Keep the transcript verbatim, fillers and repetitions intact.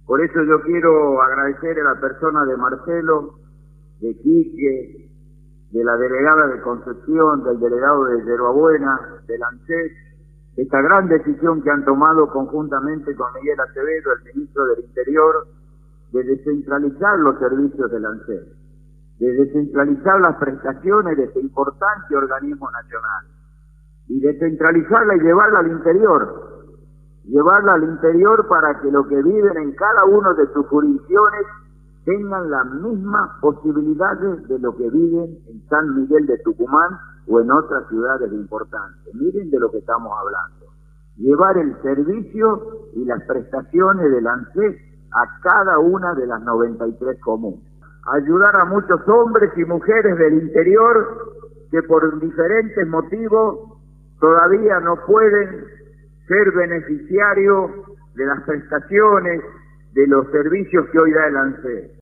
Por eso yo quiero agradecer a la persona de Marcelo, de Quique, de la delegada de Concepción, del delegado de Yerbabuena, del ANSES, esta gran decisión que han tomado conjuntamente con Miguel Acevedo, el ministro del Interior, de descentralizar los servicios del ANSES, de descentralizar las prestaciones de este importante organismo nacional, y descentralizarla y llevarla al interior, llevarla al interior para que los que viven en cada una de sus jurisdicciones tengan las mismas posibilidades de lo que viven en San Miguel de Tucumán o en otras ciudades importantes. Miren de lo que estamos hablando. Llevar el servicio y las prestaciones del ANSES a cada una de las noventa y tres comunas. Ayudar a muchos hombres y mujeres del interior que por diferentes motivos todavía no pueden ser beneficiarios de las prestaciones, de los servicios que hoy da el ANSES.